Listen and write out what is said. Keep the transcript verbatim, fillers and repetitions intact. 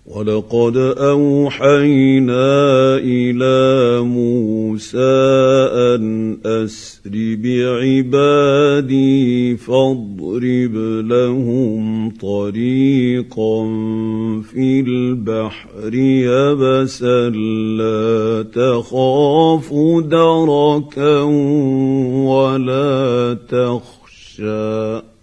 وَلَقَدْ أَوْحَيْنَا إِلَىٰ مُوسَىٰ أَنْ أَسْرِ بِعِبَادِي فَاضْرِبْ لَهُمْ طَرِيقًا فِي الْبَحْرِ يَبَسًا لَّا تَخَافُ دَرَكًا وَلَا تَخْشَىٰ